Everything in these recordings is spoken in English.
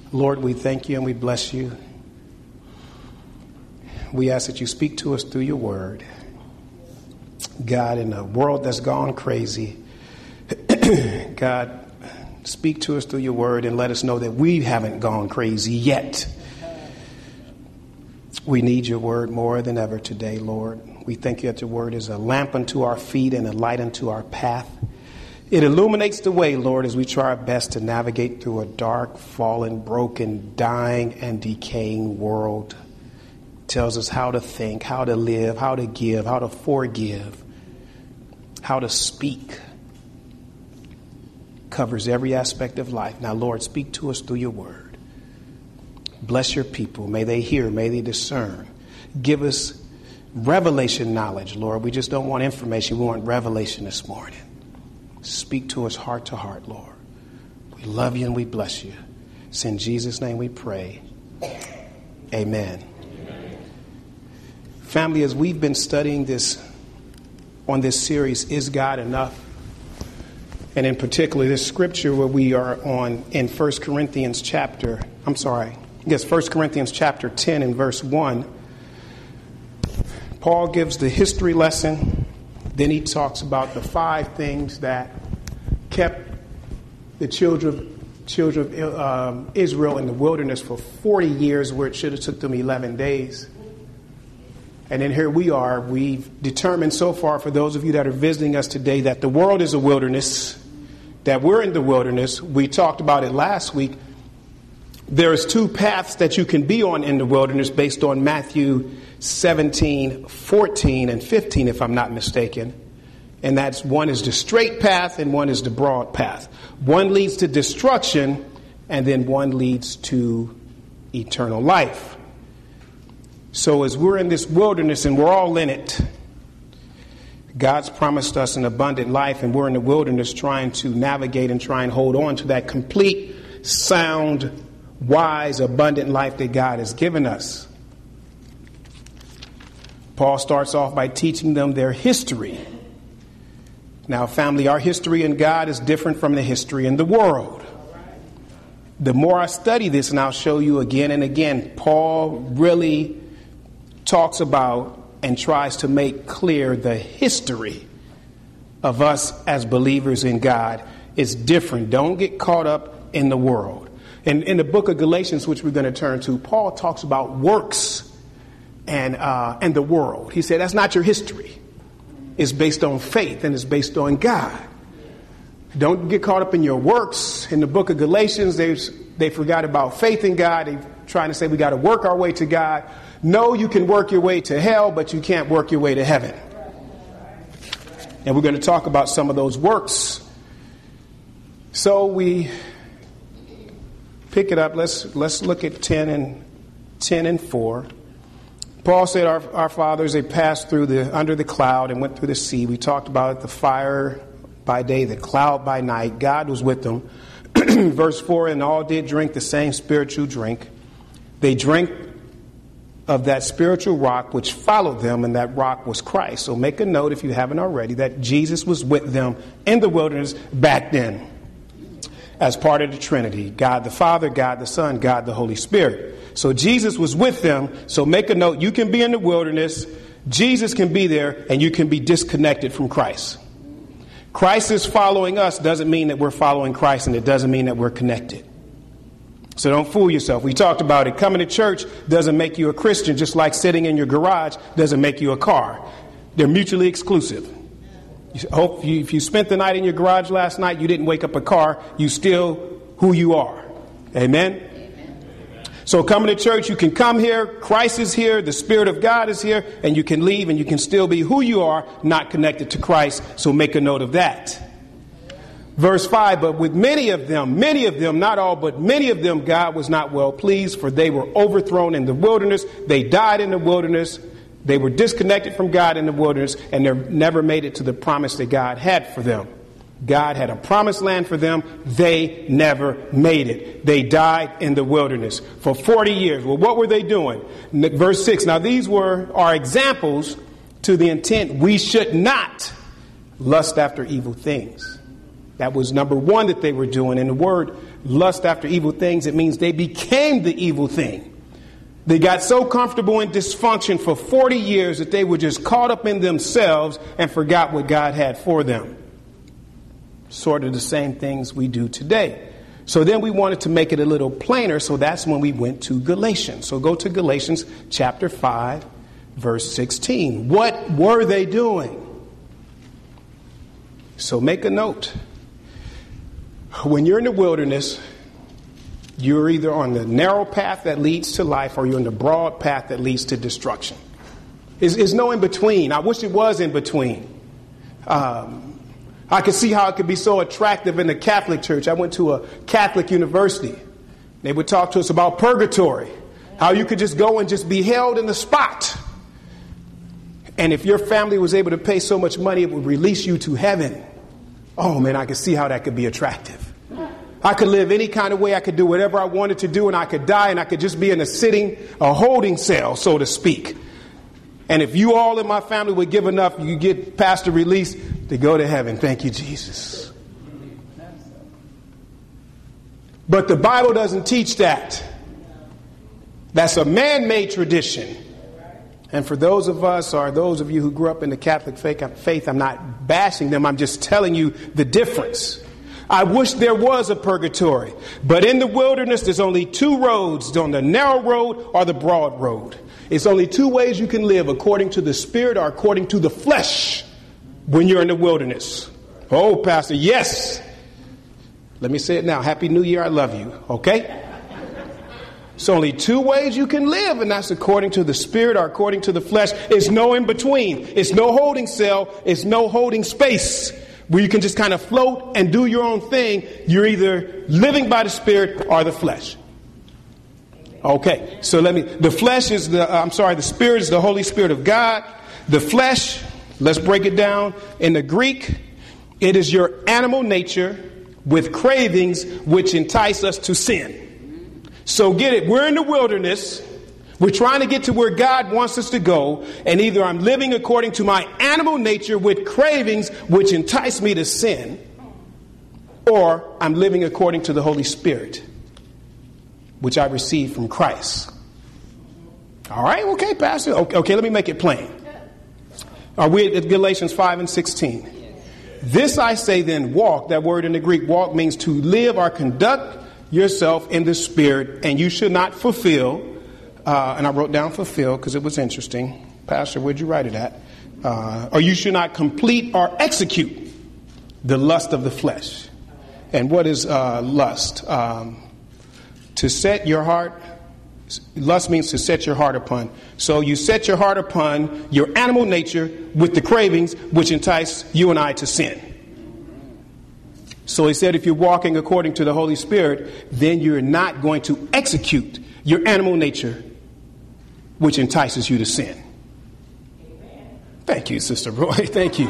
Lord, we thank you and we bless you. We ask that you speak to us through your word. God, in a world that's gone crazy, God, speak to us through your word and let us know that we haven't gone crazy yet. We need your word more than ever today, Lord. We thank you that your word is a lamp unto our feet and a light unto our path. It illuminates the way, Lord, as we try our best to navigate through a dark, fallen, broken, dying, and decaying world. It tells us how to think, how to live, how to give, how to forgive, how to speak. Covers every aspect of life. Now, Lord, speak to us through your word. Bless your people. May they hear, may they discern. Give us revelation knowledge, Lord. We just don't want information. We want revelation this morning. Speak to us heart to heart, Lord. We love you and we bless you. It's in Jesus' name we pray. Amen. Family, as we've been studying this on this series, Is God Enough? And in particular, this scripture where we are on in 1 Corinthians chapter 10 and verse 1. Paul gives the history lesson. Then he talks about the 5 things that kept the children of Israel in the wilderness for 40 years, where it should have took them 11 days. And then here we are. We've determined so far, for those of you that are visiting us today, that the world is a wilderness, that we're in the wilderness. We talked about it last week. There's 2 paths that you can be on in the wilderness based on Matthew 17, 14, and 15, if I'm not mistaken. And that's one is the straight path and one is the broad path. One leads to destruction and then one leads to eternal life. So as we're in this wilderness and we're all in it, God's promised us an abundant life, and we're in the wilderness trying to navigate and try and hold on to that complete, sound, wise, abundant life that God has given us. Paul starts off by teaching them their history. Now, family, our history in God is different from the history in the world. The more I study this, and I'll show you again and again, Paul really talks about and tries to make clear the history of us as believers in God is different. Don't get caught up in the world. And in the book of Galatians, which we're going to turn to, Paul talks about works and the world. He said that's not your history. It's based on faith and it's based on God. Don't get caught up in your works. In the book of Galatians, they forgot about faith in God. They're trying to say we got to work our way to God. No, you can work your way to hell, but you can't work your way to heaven. And we're going to talk about some of those works. So we pick it up. Let's look at 10 and 4. Paul said our fathers, they passed through under the cloud and went through the sea. We talked about the fire by day, the cloud by night. God was with them. Verse 4, and all did drink the same spiritual drink. They drank of that spiritual rock which followed them, and that rock was Christ. So make a note, if you haven't already, that Jesus was with them in the wilderness back then as part of the Trinity. God the Father, God the Son, God the Holy Spirit. So Jesus was with them. So make a note, you can be in the wilderness, Jesus can be there, and you can be disconnected from Christ. Christ is following us doesn't mean that we're following Christ, and it doesn't mean that we're connected. So don't fool yourself. We talked about it. Coming to church doesn't make you a Christian, just like sitting in your garage doesn't make you a car. They're mutually exclusive. If you spent the night in your garage last night, you didn't wake up a car. You still who you are. Amen? So coming to church, you can come here. Christ is here. The Spirit of God is here. And you can leave and you can still be who you are, not connected to Christ. So make a note of that. Verse 5, but with many of them, not all, but many of them, God was not well pleased, for they were overthrown in the wilderness. They died in the wilderness. They were disconnected from God in the wilderness, and they never made it to the promise that God had for them. God had a promised land for them. They never made it. They died in the wilderness for 40 years. Well, what were they doing? Verse 6, now these are examples to the intent we should not lust after evil things. That was number one that they were doing. And the word lust after evil things, it means they became the evil thing. They got so comfortable in dysfunction for 40 years that they were just caught up in themselves and forgot what God had for them. Sort of the same things we do today. So then we wanted to make it a little plainer, so that's when we went to Galatians. So go to Galatians chapter 5, verse 16. What were they doing? So make a note. When you're in the wilderness, you're either on the narrow path that leads to life or you're on the broad path that leads to destruction. There's no in between. I wish it was in between. I could see how it could be so attractive in the Catholic Church. I went to a Catholic university. They would talk to us about purgatory, how you could just go and just be held in the spot. And if your family was able to pay so much money, it would release you to heaven. Oh, man, I could see how that could be attractive. I could live any kind of way. I could do whatever I wanted to do, and I could die, and I could just be in a holding cell, so to speak. And if you all in my family would give enough, you get past the release to go to heaven. Thank you, Jesus. But the Bible doesn't teach that. That's a man-made tradition. And for those of us, or those of you who grew up in the Catholic faith, I'm not bashing them. I'm just telling you the difference. I wish there was a purgatory. But in the wilderness, there's only two roads, on the narrow road or the broad road. It's only two ways you can live, according to the spirit or according to the flesh, when you're in the wilderness. Oh, Pastor, yes. Let me say it now. Happy New Year. I love you. Okay? It's only two ways you can live, and that's according to the spirit or according to the flesh. It's no in between. It's no holding cell. It's no holding space where you can just kind of float and do your own thing. You're either living by the spirit or the flesh. Okay, so the spirit is the Holy Spirit of God. The flesh, let's break it down. In the Greek, it is your animal nature with cravings which entice us to sin. So get it, we're in the wilderness. We're trying to get to where God wants us to go. And either I'm living according to my animal nature with cravings which entice me to sin, or I'm living according to the Holy Spirit, which I received from Christ. All right, okay, Pastor. Okay, let me make it plain. Are we at Galatians 5 and 16? This I say then, walk. That word in the Greek, walk, means to live or conduct yourself in the Spirit, and you should not fulfill. And I wrote down fulfill because it was interesting. Pastor, where'd you write it at? Or you should not complete or execute the lust of the flesh. And what is lust? To set your heart. Lust means to set your heart upon. So you set your heart upon your animal nature with the cravings which entice you and I to sin. So he said if you're walking according to the Holy Spirit, then you're not going to execute your animal nature which entices you to sin. Thank you, Sister Roy. Thank you.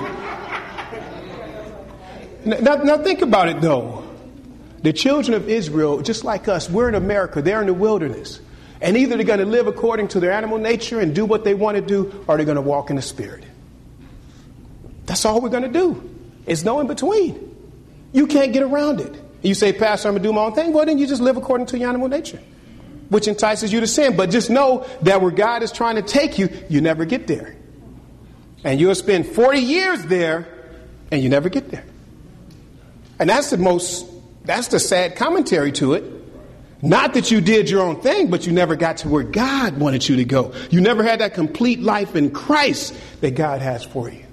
Now think about it, though. The children of Israel, just like us, we're in America. They're in the wilderness. And either they're going to live according to their animal nature and do what they want to do, or they're going to walk in the Spirit. That's all we're going to do. It's no in between. You can't get around it. You say, Pastor, I'm going to do my own thing. Well, then you just live according to your animal nature, which entices you to sin. But just know that where God is trying to take you, you never get there. And you'll spend 40 years there, and you never get there. And that's the sad commentary to it. Not that you did your own thing, but you never got to where God wanted you to go. You never had that complete life in Christ that God has for you.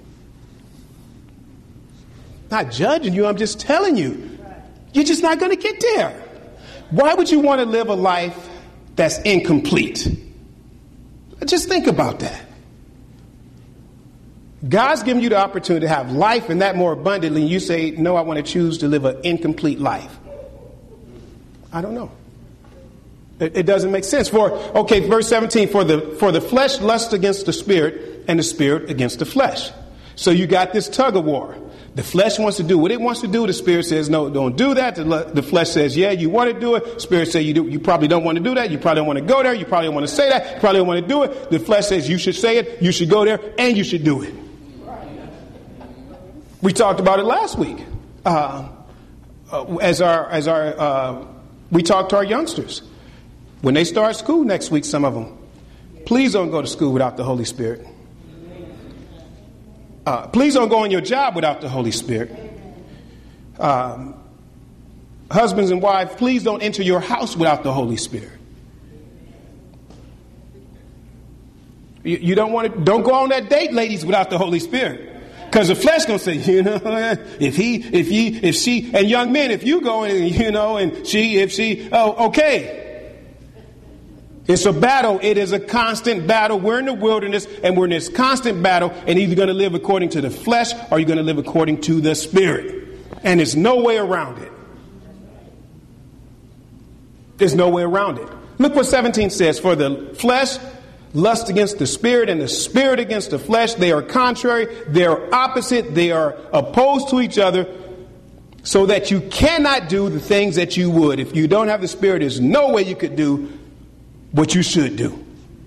Not judging you, I'm just telling you. You're just not going to get there. Why would you want to live a life that's incomplete? Just think about that. God's given you the opportunity to have life and that more abundantly. And you say, no, I want to choose to live an incomplete life. I don't know. It doesn't make sense. Verse 17, for the flesh lusts against the spirit and the spirit against the flesh. So you got this tug of war. The flesh wants to do what it wants to do. The spirit says, no, don't do that. The flesh says, yeah, you want to do it. The spirit says, you probably don't want to do that. You probably don't want to go there. You probably don't want to say that. You probably don't want to do it. The flesh says, you should say it. You should go there and you should do it. We talked about it last week. we talk to our youngsters. When they start school next week, some of them, please don't go to school without the Holy Spirit. Please don't go on your job without the Holy Spirit. Husbands and wives, please don't enter your house without the Holy Spirit. You don't go on that date, ladies, without the Holy Spirit. Because the flesh gonna say, if she, and young men, if you go and she, okay. It's a battle. It is a constant battle. We're in the wilderness and we're in this constant battle, and either going to live according to the flesh or you're going to live according to the Spirit. And there's no way around it. There's no way around it. Look what 17 says. For the flesh lusts against the Spirit, and the Spirit against the flesh. They are contrary. They are opposite. They are opposed to each other, so that you cannot do the things that you would. If you don't have the Spirit, there's no way you could do what you should do.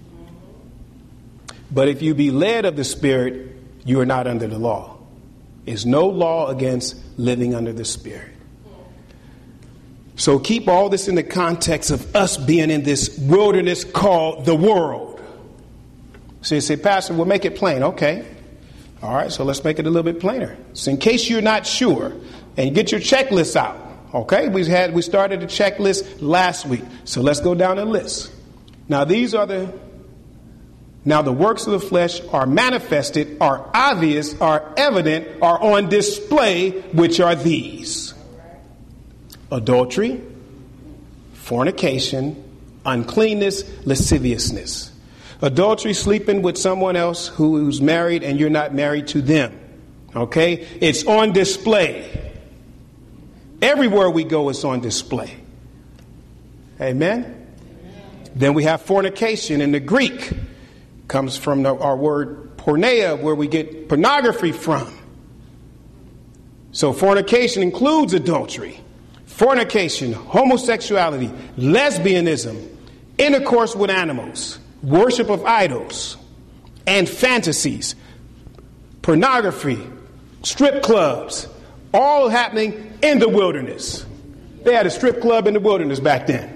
But if you be led of the Spirit, you are not under the law. There's no law against living under the Spirit. So keep all this in the context of us being in this wilderness called the world. So you say, Pastor, we'll make it plain. Okay. All right, so let's make it a little bit plainer. So in case you're not sure, and get your checklist out. Okay, we started a checklist last week. So let's go down the list. Now the works of the flesh are manifested, are obvious, are evident, are on display, which are these: adultery, fornication, uncleanness, lasciviousness. Adultery, sleeping with someone else who's married and you're not married to them. Okay? It's on display. Everywhere we go, it's on display. Amen? Then we have fornication in the Greek. Comes from our word porneia, where we get pornography from. So fornication includes adultery, fornication, homosexuality, lesbianism, intercourse with animals, worship of idols, and fantasies, pornography, strip clubs, all happening in the wilderness. They had a strip club in the wilderness back then.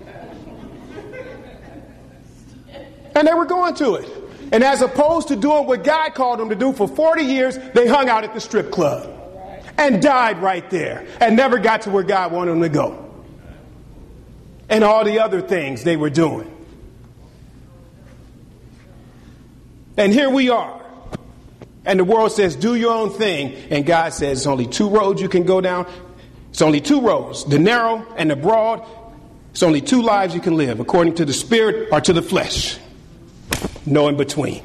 And they were going to it. And as opposed to doing what God called them to do for 40 years, they hung out at the strip club and died right there and never got to where God wanted them to go. And all the other things they were doing. And here we are. And the world says, do your own thing. And God says, it's only two roads you can go down. It's only two roads, the narrow and the broad. It's only two lives you can live, according to the Spirit or to the flesh. No in between.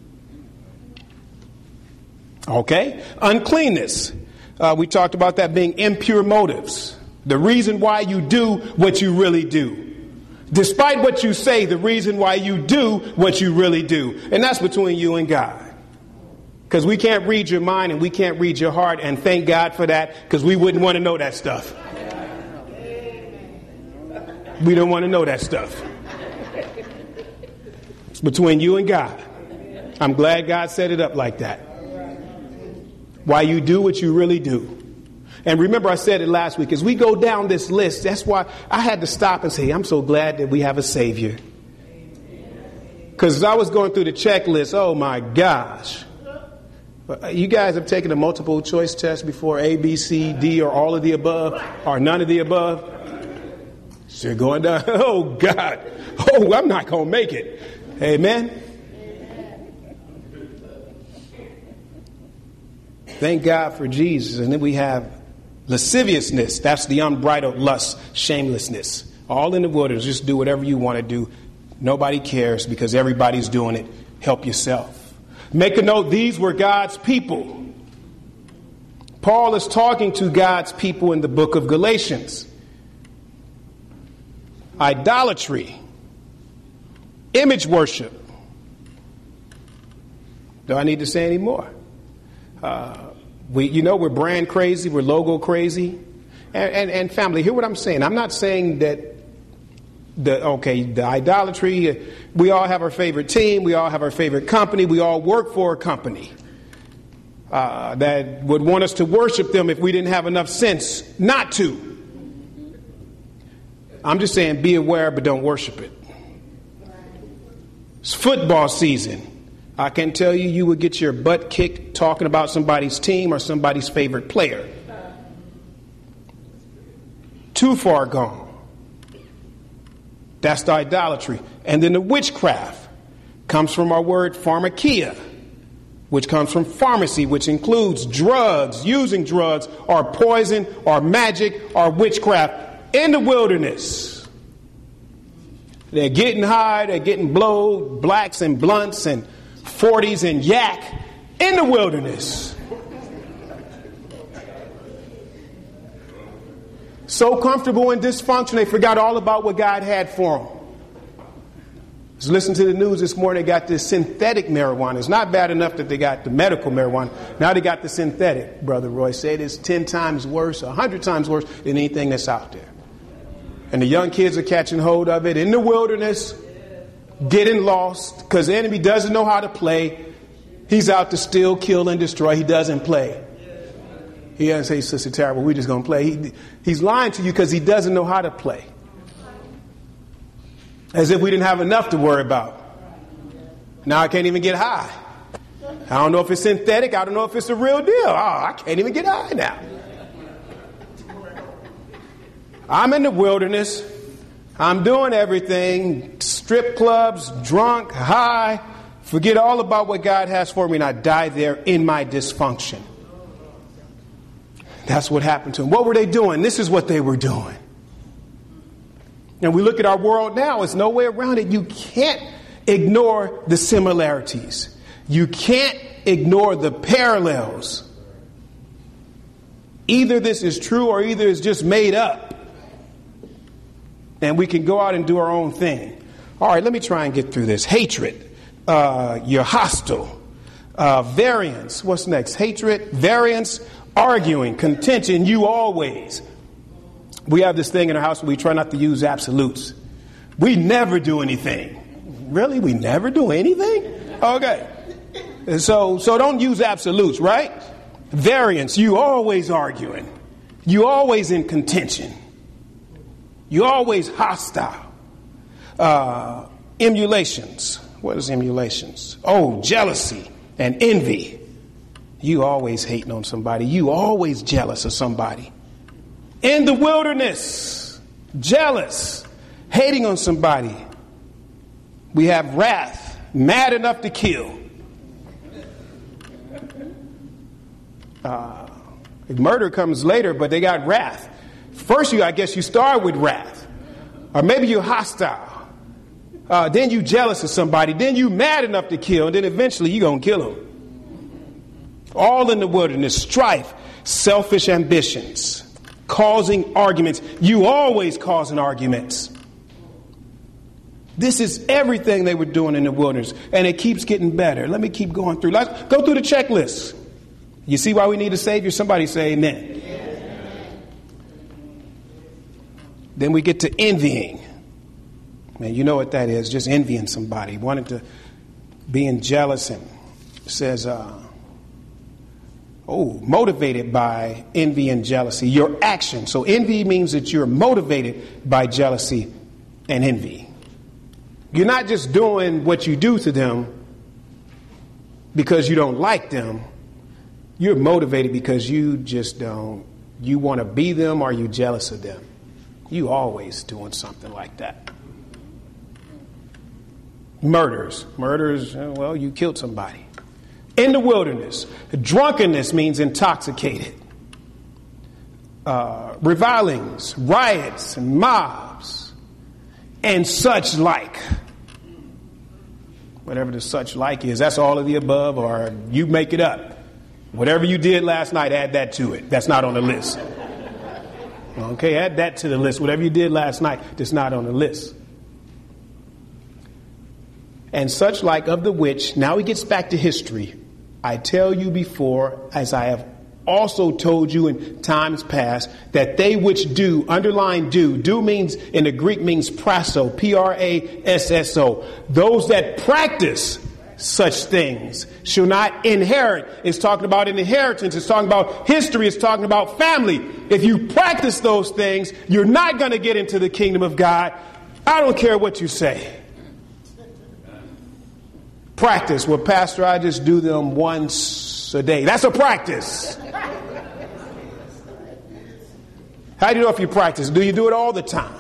Okay? Uncleanness. We talked about that being impure motives. The reason why you do what you really do. Despite what you say, the reason why you do what you really do. And that's between you and God. Because we can't read your mind and we can't read your heart. And thank God for that, because we wouldn't want to know that stuff. We don't want to know that stuff. Between you and God. I'm glad God set it up like that. Why you do what you really do. And remember, I said it last week, as we go down this list, that's why I had to stop and say, I'm so glad that we have a Savior. Because as I was going through the checklist, oh my gosh. You guys have taken a multiple choice test before, A, B, C, D, or all of the above, or none of the above. So you're going down, oh God, oh, I'm not going to make it. Amen. Thank God for Jesus. And then we have lasciviousness. That's the unbridled lust, shamelessness. All in the wilderness. Just do whatever you want to do. Nobody cares because everybody's doing it. Help yourself. Make a note, these were God's people. Paul is talking to God's people in the book of Galatians. Idolatry. Image worship. Do I need to say any more? We're brand crazy. We're logo crazy. And family, hear what I'm saying. I'm not saying that the idolatry, we all have our favorite team. We all have our favorite company. We all work for a company. that would want us to worship them if we didn't have enough sense not to. I'm just saying, be aware, but don't worship it. It's football season. I can tell you, you would get your butt kicked talking about somebody's team or somebody's favorite player. Too far gone. That's the idolatry. And then the witchcraft comes from our word pharmakia, which comes from pharmacy, which includes drugs, using drugs, or poison, or magic, or witchcraft in the wilderness. They're getting high, they're getting blowed, blacks and blunts and 40s and yak in the wilderness. So comfortable and dysfunctional, they forgot all about what God had for them. Just listen to the news this morning. They got this synthetic marijuana. It's not bad enough that they got the medical marijuana. Now they got the synthetic. Brother Roy said it's 10 times worse, 100 times worse than anything that's out there. And the young kids are catching hold of it in the wilderness, getting lost because the enemy doesn't know how to play. He's out to steal, kill, and destroy. He doesn't play. He doesn't say, Sister Terrible, we're just going to play. He's lying to you because he doesn't know how to play. As if we didn't have enough to worry about. Now I can't even get high. I don't know if it's synthetic. I don't know if it's the real deal. Oh, I can't even get high now. I'm in the wilderness. I'm doing everything. Strip clubs, drunk, high. Forget all about what God has for me, and I die there in my dysfunction. That's what happened to them. What were they doing? This is what they were doing. And we look at our world now, there's no way around it. You can't ignore the similarities. You can't ignore the parallels. Either this is true or either it's just made up. And we can go out and do our own thing. All right, let me try and get through this. Hatred. You're hostile. Variance. What's next? Hatred, variance, arguing, contention, you always. We have this thing in our house where we try not to use absolutes. We never do anything. Really? We never do anything? Okay. So don't use absolutes, right? Variance, you always arguing. You always in contention. You always hostile. Emulations. What is emulations? Oh, jealousy and envy. You always hating on somebody. You always jealous of somebody. In the wilderness, jealous, hating on somebody. We have wrath, mad enough to kill. Murder comes later, but they got wrath. First, I guess you start with wrath. Or maybe you're hostile. Then you jealous of somebody. Then you mad enough to kill. And then eventually you're going to kill them. All in the wilderness. Strife, selfish ambitions, causing arguments. You always causing arguments. This is everything they were doing in the wilderness. And it keeps getting better. Let me keep going through. Let's go through the checklist. You see why we need a Savior? Somebody say amen. Then we get to envying. Man, you know what that is. Just envying somebody. Wanting to, being jealous, and says, motivated by envy and jealousy. Your action. So envy means that you're motivated by jealousy and envy. You're not just doing what you do to them because you don't like them. You're motivated because you just don't. You want to be them or you jealous of them. You always doing something like that. Murders, well, you killed somebody. In the wilderness, drunkenness means intoxicated. Revilings, riots, and mobs, and such like. Whatever the such like is, that's all of the above, or you make it up. Whatever you did last night, add that to it. That's not on the list. Okay, add that to the list. Whatever you did last night, that's not on the list. And such like of the which, now he gets back to history. I tell you before, as I have also told you in times past, that they which do, underline do means, in the Greek means prasso, Prasso. Those that practice such things shall not inherit. It's talking about an inheritance. It's talking about history. It's talking about family. If you practice those things, you're not going to get into the kingdom of God. I don't care what you say. Practice. Well, Pastor, I just do them once a day. That's a practice. How do you know if you practice? Do you do it all the time?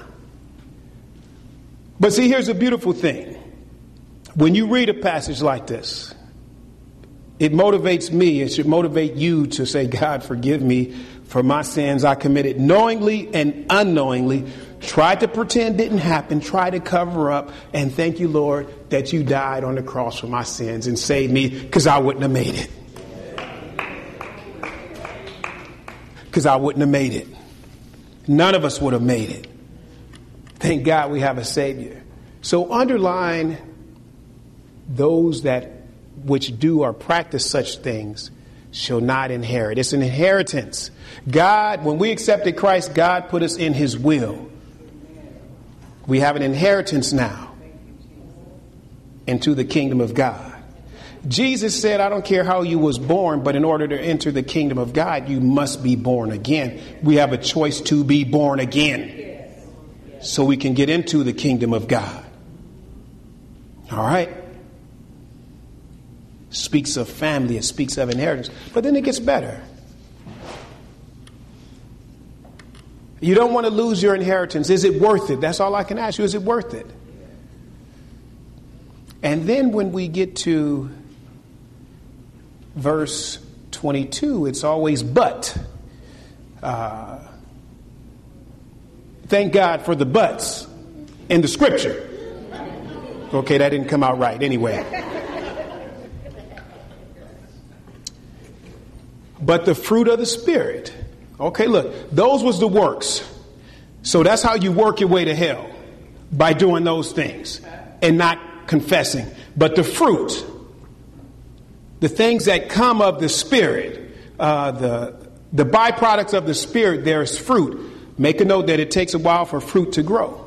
But see, here's a beautiful thing. When you read a passage like this, it motivates me. It should motivate you to say, God, forgive me for my sins I committed knowingly and unknowingly, tried to pretend didn't happen, tried to cover up, and thank you, Lord, that you died on the cross for my sins and saved me, because I wouldn't have made it. Because I wouldn't have made it. None of us would have made it. Thank God we have a Savior. So underline those that which do or practice such things shall not inherit. It's an inheritance. God, when we accepted Christ, God put us in his will. We have an inheritance now into the kingdom of God. Jesus said, I don't care how you was born, but in order to enter the kingdom of God, you must be born again. We have a choice to be born again so we can get into the kingdom of God. All right. Speaks of family, it speaks of inheritance. But then it gets better. You don't want to lose your inheritance. Is it worth it? That's all I can ask you. Is it worth it? And then when we get to verse 22, it's always but. Thank God for the buts in the scripture. Okay, that didn't come out right anyway. But the fruit of the Spirit. Okay, look, those was the works. So that's how you work your way to hell, by doing those things and not confessing. But the fruit, the things that come of the Spirit, the byproducts of the Spirit, there's fruit. Make a note that it takes a while for fruit to grow.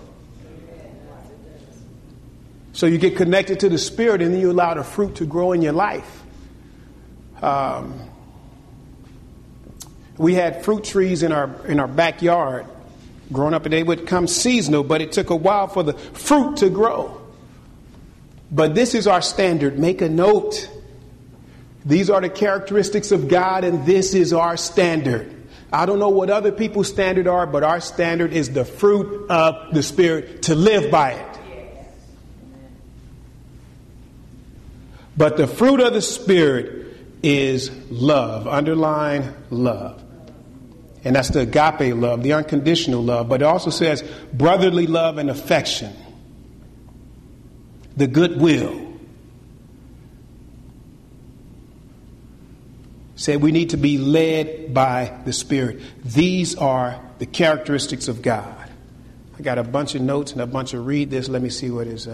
So you get connected to the Spirit and then you allow the fruit to grow in your life. We had fruit trees in our backyard growing up, and they would come seasonal, but it took a while for the fruit to grow. But this is our standard. Make a note. These are the characteristics of God, and this is our standard. I don't know what other people's standard are, but our standard is the fruit of the Spirit, to live by it. But the fruit of the Spirit is love. Underline love. And that's the agape love, the unconditional love. But it also says brotherly love and affection. The goodwill. Say we need to be led by the Spirit. These are the characteristics of God. I got a bunch of notes and a bunch of read this. Let me see what is...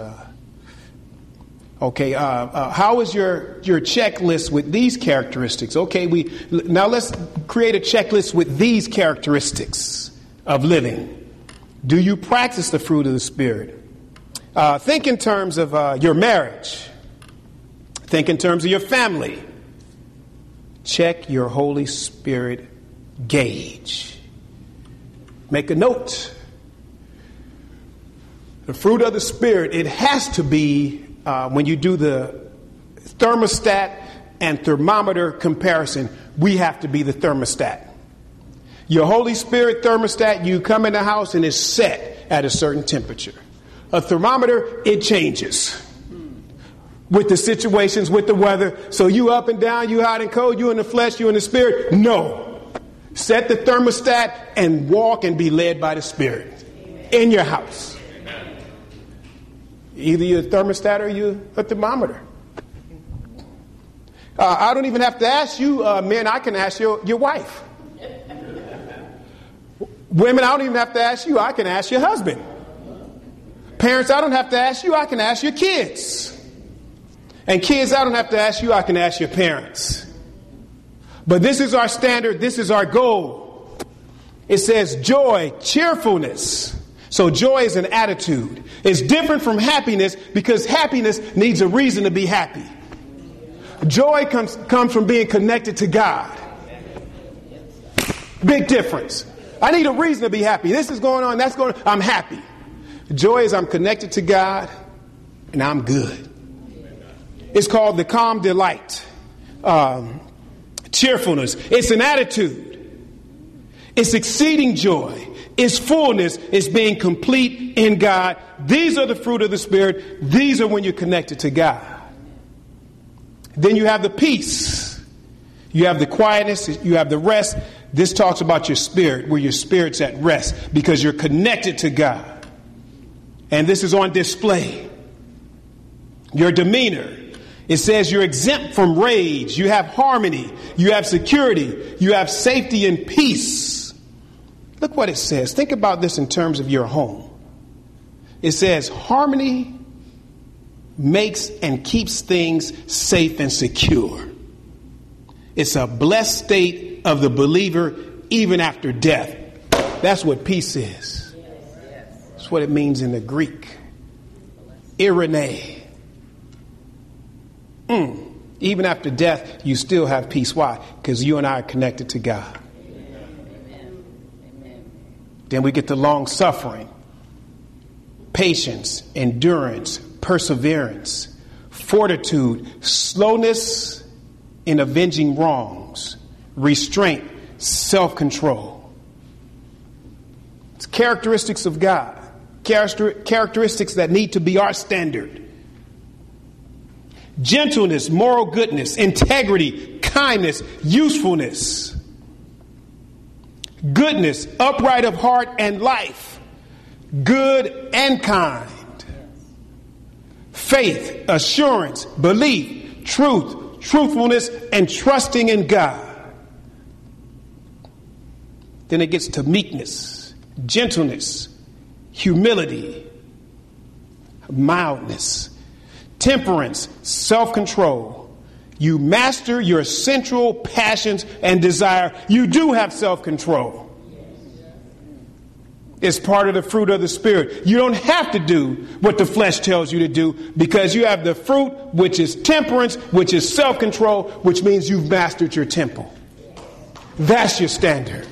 Okay, how is your checklist with these characteristics? Okay, now let's create a checklist with these characteristics of living. Do you practice the fruit of the Spirit? Think in terms of your marriage. Think in terms of your family. Check your Holy Spirit gauge. Make a note. The fruit of the Spirit, it has to be when you do the thermostat and thermometer comparison, we have to be the thermostat. Your Holy Spirit thermostat, you come in the house and it's set at a certain temperature. A thermometer, it changes with the situations, with the weather. So you up and down, you hot and cold, you in the flesh, you in the spirit. No. Set the thermostat and walk and be led by the Spirit in your house. Either you're a thermostat or you're a thermometer. I don't even have to ask you, men, I can ask your wife. Women, I don't even have to ask you, I can ask your husband. Parents, I don't have to ask you, I can ask your kids. And kids, I don't have to ask you, I can ask your parents. But this is our standard, this is our goal. It says joy, cheerfulness. So joy is an attitude. It's different from happiness because happiness needs a reason to be happy. Joy comes from being connected to God. Big difference. I need a reason to be happy. This is going on, that's going on. I'm happy. Joy is I'm connected to God and I'm good. It's called the calm delight. Cheerfulness. It's an attitude. It's exceeding joy. It's fullness. It's being complete in God. These are the fruit of the Spirit. These are when you're connected to God. Then you have the peace. You have the quietness. You have the rest. This talks about your spirit, where your spirit's at rest because you're connected to God. And this is on display. Your demeanor. It says you're exempt from rage. You have harmony. You have security. You have safety and peace. Look what it says. Think about this in terms of your home. It says harmony makes and keeps things safe and secure. It's a blessed state of the believer even after death. That's what peace is. That's what it means in the Greek. Irene. Even after death, you still have peace. Why? Because you and I are connected to God. Amen. Then we get to long suffering, patience, endurance, perseverance, fortitude, slowness in avenging wrongs, restraint, self-control. It's characteristics of God, characteristics that need to be our standard. Gentleness, moral goodness, integrity, kindness, usefulness, goodness, upright of heart and life, good and kind, faith, assurance, belief, truth, truthfulness, and trusting in God. Then it gets to meekness, gentleness, humility, mildness, temperance, self-control. You master your central passions and desire. You do have self-control. It's part of the fruit of the Spirit. You don't have to do what the flesh tells you to do because you have the fruit, which is temperance, which is self-control, which means you've mastered your temple. That's your standard.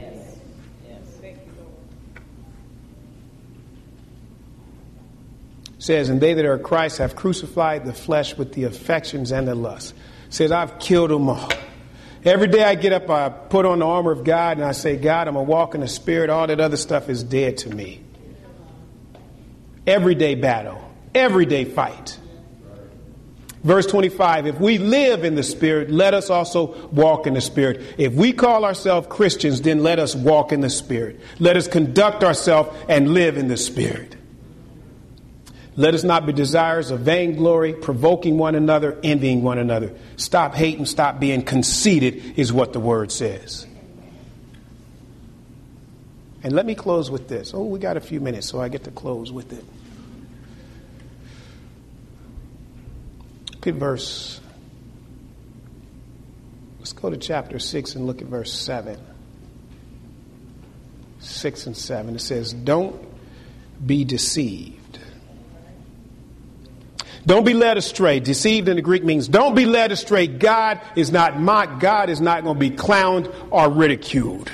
Says, and they that are Christ have crucified the flesh with the affections and the lusts. Says, I've killed them all. Every day I get up, I put on the armor of God and I say, God, I'm going to walk in the Spirit. All that other stuff is dead to me. Everyday battle, everyday fight. Verse 25, if we live in the Spirit, let us also walk in the Spirit. If we call ourselves Christians, then let us walk in the Spirit. Let us conduct ourselves and live in the Spirit. Let us not be desirous of vainglory, provoking one another, envying one another. Stop hating, stop being conceited is what the word says. And let me close with this. Oh, we got a few minutes, so I get to close with it. Look at verse. Let's go to chapter 6 and look at verse 7. 6 and 7. It says, don't be deceived. Don't be led astray. Deceived in the Greek means don't be led astray. God is not mocked. God is not going to be clowned or ridiculed.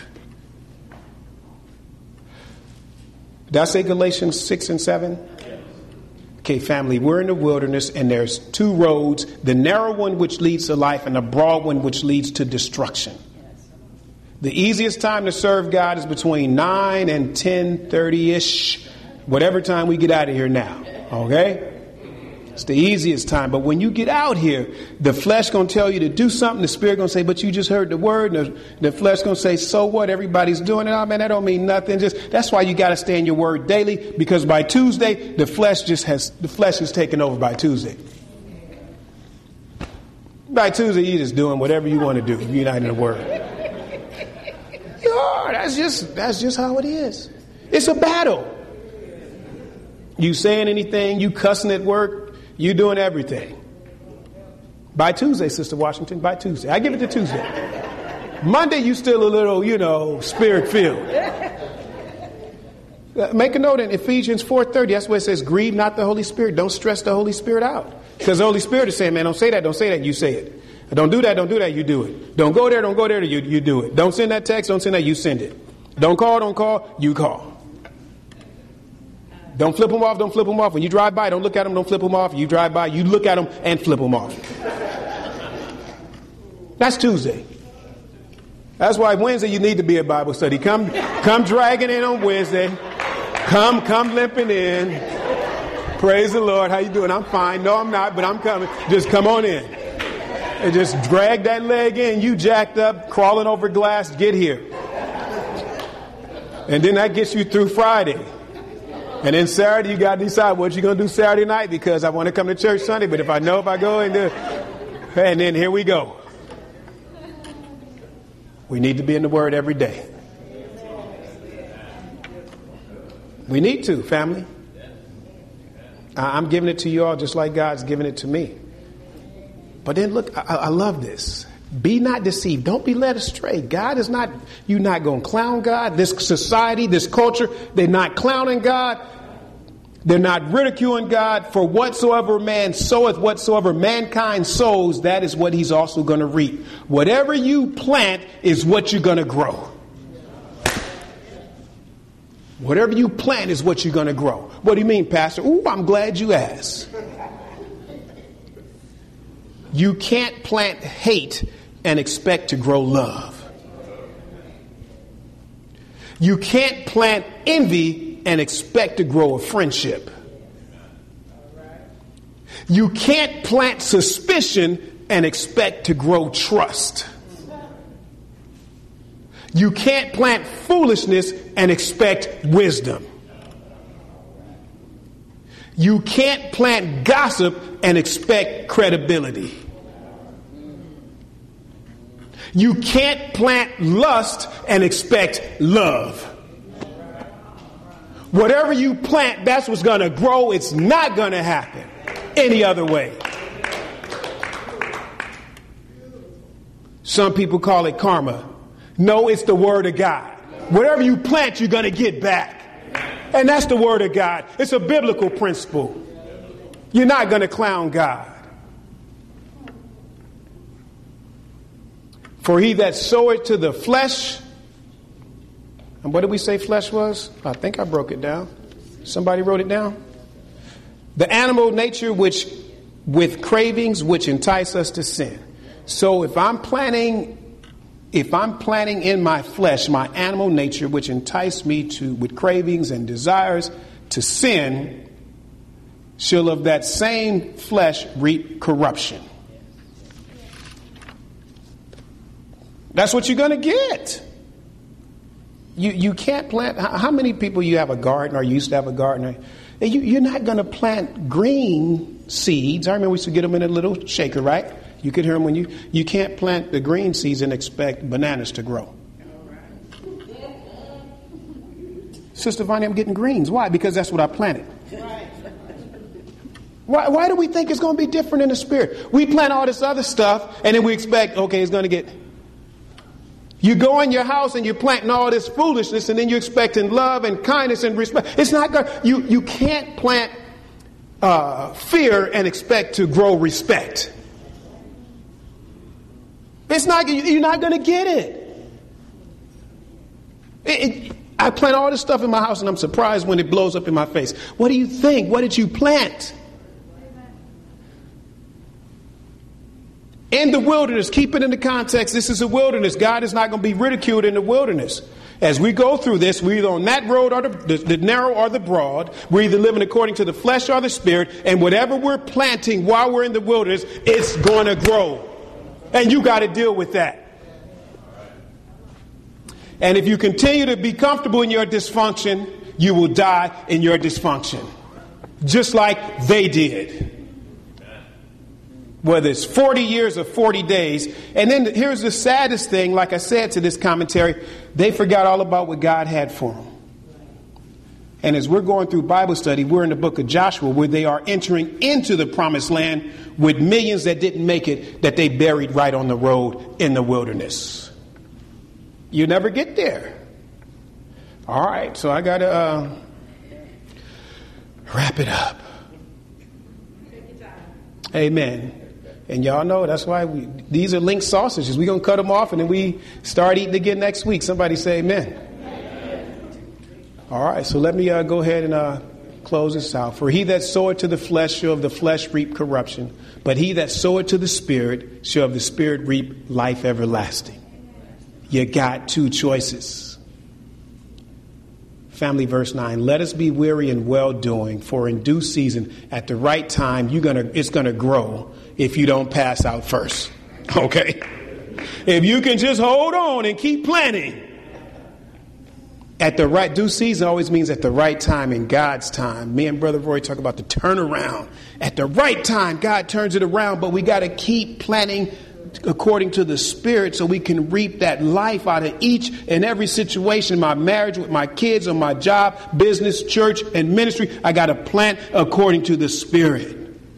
Did I say Galatians 6 and 7? Okay, family, we're in the wilderness and there's two roads, the narrow one which leads to life and the broad one which leads to destruction. The easiest time to serve God is between 9 and 10:30-ish, whatever time we get out of here now, okay? It's the easiest time. But when you get out here, the flesh going to tell you to do something. The Spirit going to say, but you just heard the word. And the flesh going to say, so what? Everybody's doing it. Oh, man, that don't mean nothing. That's why you got to stay in your word daily, because by Tuesday, the flesh is taking over by Tuesday. By Tuesday, you're just doing whatever you want to do if you're not in the word. That's just how it is. It's a battle. You saying anything, you cussing at work, you doing everything. By Tuesday, Sister Washington, by Tuesday. I give it to Tuesday. Monday, you still a little, spirit-filled. Make a note in Ephesians 4:30. That's where it says, grieve not the Holy Spirit. Don't stress the Holy Spirit out. Because the Holy Spirit is saying, man, don't say that, you say it. Don't do that, you do it. Don't go there, you do it. Don't send that text, don't send that, you send it. Don't call, you call. Don't flip them off. When you drive by, don't look at them, don't flip them off. You drive by, you look at them and flip them off. That's Tuesday. That's why Wednesday you need to be at Bible study. Come dragging in on Wednesday. Come limping in. Praise the Lord. How you doing? I'm fine. No, I'm not, but I'm coming. Just come on in. And just drag that leg in. You jacked up, crawling over glass. Get here. And then that gets you through Friday. And then Saturday, you got to decide what you're going to do Saturday night, because I want to come to church Sunday. But if I go and do it, and then here we go. We need to be in the Word every day. We need to, family. I'm giving it to you all just like God's giving it to me. But then look, I love this. Be not deceived. Don't be led astray. God is not, you're not going to clown God. This society, this culture, they're not clowning God. They're not ridiculing God. For whatsoever man soweth, whatsoever mankind sows, that is what he's also going to reap. Whatever you plant is what you're going to grow. Whatever you plant is what you're going to grow. What do you mean, Pastor? Ooh, I'm glad you asked. You can't plant hate and expect to grow love. You can't plant envy and expect to grow a friendship. You can't plant suspicion and expect to grow trust. You can't plant foolishness and expect wisdom. You can't plant gossip and expect credibility. You can't plant lust and expect love. Whatever you plant, that's what's going to grow. It's not going to happen any other way. Some people call it karma. No, it's the Word of God. Whatever you plant, you're going to get back. And that's the Word of God. It's a biblical principle. You're not going to clown God. For he that soweth to the flesh, and what did we say flesh was? I think I broke it down. Somebody wrote it down. The animal nature which with cravings which entice us to sin. So if I'm planting in my flesh, my animal nature, which entice me to, with cravings and desires to sin, shall of that same flesh reap corruption. That's what you're going to get. You can't plant. How many people you have a garden or used to have a garden? You're not going to plant green seeds. I remember we used to get them in a little shaker, right? You could hear them when you can't plant the green seeds and expect bananas to grow. Sister Vonnie, I'm getting greens. Why? Because that's what I planted. Why do we think it's going to be different in the spirit? We plant all this other stuff and then we expect, okay, it's going to get... You go in your house and you're planting all this foolishness and then you're expecting love and kindness and respect. It's not going. You can't plant fear and expect to grow respect. It's not. You're not going to get it. I plant all this stuff in my house and I'm surprised when it blows up in my face. What do you think? What did you plant? In the wilderness, keep it in the context. This is a wilderness. God is not going to be ridiculed in the wilderness. As we go through this, we're either on that road or the narrow or the broad. We're either living according to the flesh or the spirit. And whatever we're planting while we're in the wilderness, it's going to grow. And you got to deal with that. And if you continue to be comfortable in your dysfunction, you will die in your dysfunction. Just like they did. Whether it's 40 years or 40 days. And then here's the saddest thing, like I said to this commentary, they forgot all about what God had for them. And as we're going through Bible study, we're in the book of Joshua where they are entering into the promised land with millions that didn't make it, that they buried right on the road in the wilderness. You never get there. All right, so I got to wrap it up. Amen. And y'all know that's why these are linked sausages. We're going to cut them off and then we start eating again next week. Somebody say amen. All right, so let me go ahead and close this out. For he that soweth to the flesh shall of the flesh reap corruption, but he that soweth to the Spirit shall of the Spirit reap life everlasting. You got two choices. Family, verse 9, let us be weary in well-doing, for in due season, at the right time, it's going to grow if you don't pass out first. Okay? If you can just hold on and keep planting. At the right, due season always means at the right time, in God's time. Me and Brother Roy talk about the turnaround. At the right time, God turns it around, but we got to keep planting according to the Spirit so we can reap that life out of each and every situation. My marriage, with my kids, on my job, business, church, and ministry, I got to plant according to the Spirit.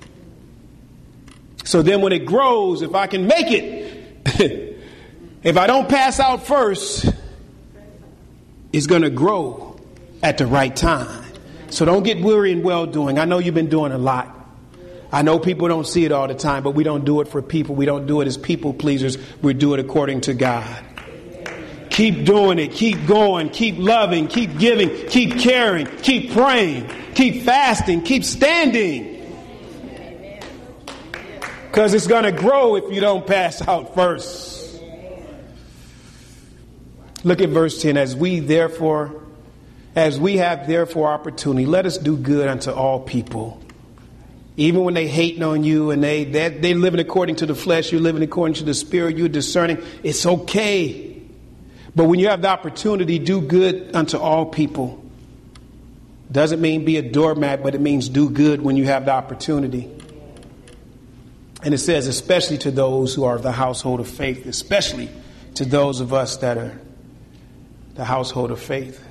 So then when it grows, if I can make it, if I don't pass out first, it's going to grow at the right time. So don't get weary in well-doing. I know you've been doing a lot. I know people don't see it all the time, but we don't do it for people. We don't do it as people pleasers. We do it according to God. Keep doing it. Keep going. Keep loving. Keep giving. Keep caring. Keep praying. Keep fasting. Keep standing. Because it's going to grow if you don't pass out first. Look at verse 10. As we have therefore opportunity, let us do good unto all people. Even when they hating on you and they living according to the flesh, you're living according to the Spirit, you're discerning, it's okay. But when you have the opportunity, do good unto all people. Doesn't mean be a doormat, but it means do good when you have the opportunity. And it says, especially to those who are of the household of faith, especially to those of us that are the household of faith.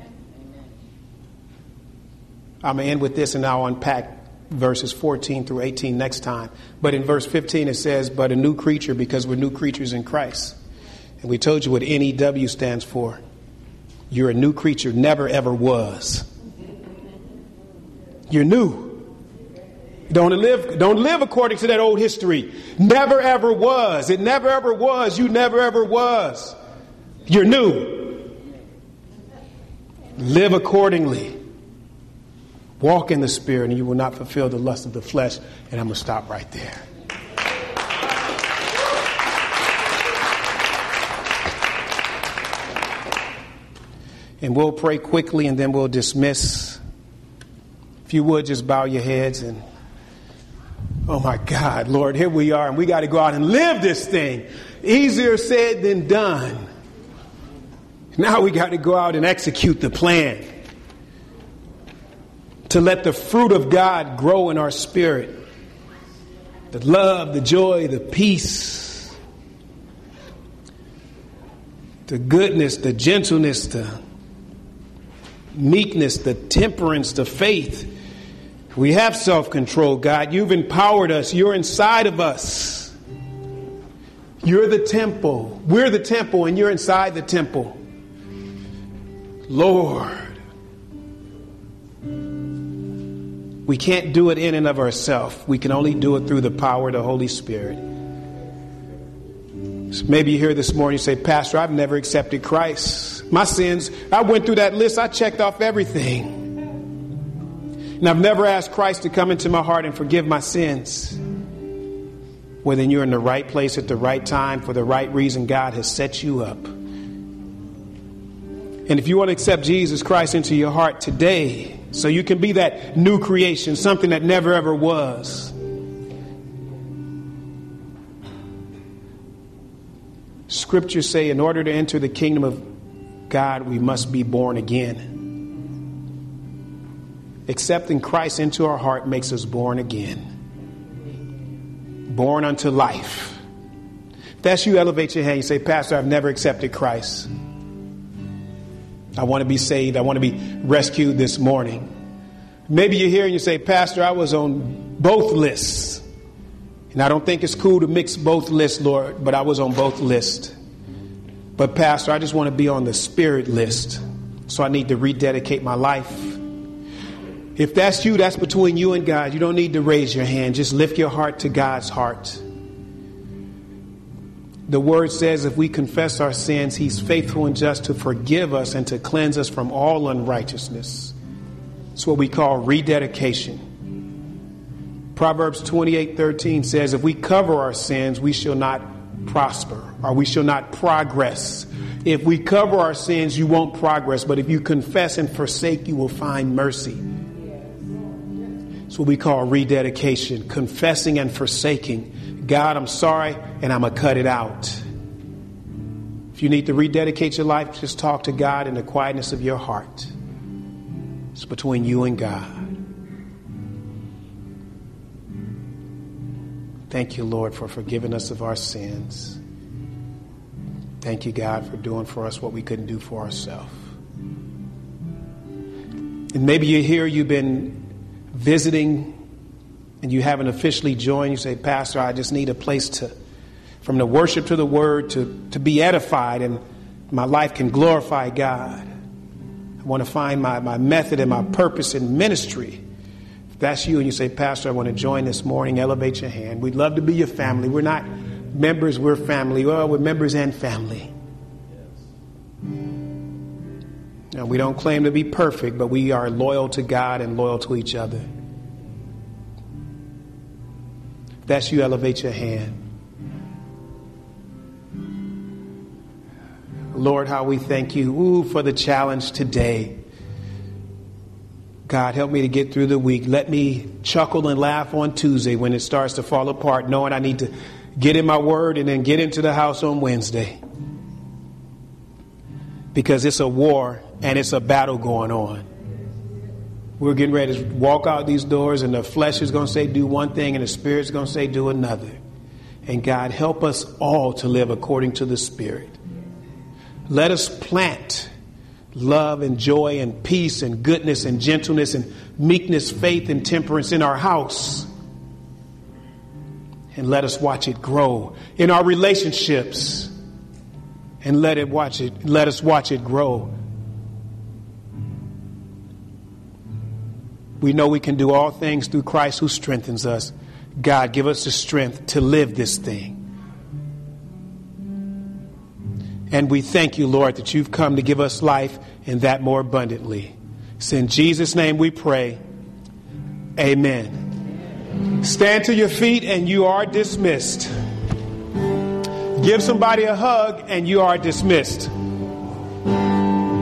I'm going to end with this and I'll unpack verses 14 through 18 next time. But in verse 15 it says, but a new creature, because we're new creatures in Christ. And we told you what NEW stands for. You're a new creature, never ever was. You're new. Don't live according to that old history. Never ever was. It never ever was. You never ever was. You're new. Live accordingly. Walk in the Spirit and you will not fulfill the lust of the flesh. And I'm going to stop right there. And we'll pray quickly and then we'll dismiss. If you would just bow your heads and, oh my God, Lord, here we are and we got to go out and live this thing. Easier said than done. Now we got to go out and execute the plan. To let the fruit of God grow in our spirit. The love, the joy, the peace, the goodness, the gentleness, the meekness, the temperance, the faith. We have self-control, God. You've empowered us. You're inside of us. You're the temple. We're the temple and you're inside the temple. Lord. We can't do it in and of ourselves. We can only do it through the power of the Holy Spirit. So maybe you're here this morning, you say, Pastor, I've never accepted Christ. My sins, I went through that list. I checked off everything. And I've never asked Christ to come into my heart and forgive my sins. Well, then you're in the right place at the right time for the right reason. God has set you up. And if you want to accept Jesus Christ into your heart today, so you can be that new creation, something that never ever was. Scriptures say in order to enter the kingdom of God, we must be born again. Accepting Christ into our heart makes us born again. Born unto life. If that's you, elevate your hand. You say, Pastor, I've never accepted Christ. I want to be saved. I want to be rescued this morning. Maybe you're here and you say, Pastor, I was on both lists. And I don't think it's cool to mix both lists, Lord, but I was on both lists. But Pastor, I just want to be on the Spirit list. So I need to rededicate my life. If that's you, that's between you and God. You don't need to raise your hand. Just lift your heart to God's heart. The word says if we confess our sins, he's faithful and just to forgive us and to cleanse us from all unrighteousness. It's what we call rededication. Proverbs 28:13 says if we cover our sins, we shall not prosper, or we shall not progress. If we cover our sins, you won't progress. But if you confess and forsake, you will find mercy. It's what we call rededication, confessing and forsaking. God, I'm sorry, and I'm going to cut it out. If you need to rededicate your life, just talk to God in the quietness of your heart. It's between you and God. Thank you, Lord, for forgiving us of our sins. Thank you, God, for doing for us what we couldn't do for ourselves. And maybe you're here, you've been visiting, and you haven't officially joined. You say, Pastor, I just need a place to, from the worship to the word, to be edified, and my life can glorify God. I want to find my method and my purpose in ministry. If that's you and you say, Pastor, I want to join this morning, elevate your hand. We'd love to be your family. We're not members, we're family. Well, we're members and family. Now, we don't claim to be perfect, but we are loyal to God and loyal to each other. If that's you, elevate your hand. Lord, how we thank you for the challenge today. God, help me to get through the week. Let me chuckle and laugh on Tuesday when it starts to fall apart, knowing I need to get in my word and then get into the house on Wednesday. Because it's a war and it's a battle going on. We're getting ready to walk out these doors, and the flesh is going to say do one thing and the spirit's going to say do another. And God, help us all to live according to the Spirit. Let us plant love and joy and peace and goodness and gentleness and meekness, faith and temperance in our house. And let us watch it grow in our relationships. And let us watch it grow. We know we can do all things through Christ who strengthens us. God, give us the strength to live this thing. And we thank you, Lord, that you've come to give us life and that more abundantly. It's in Jesus' name we pray. Amen. Stand to your feet and you are dismissed. Give somebody a hug and you are dismissed.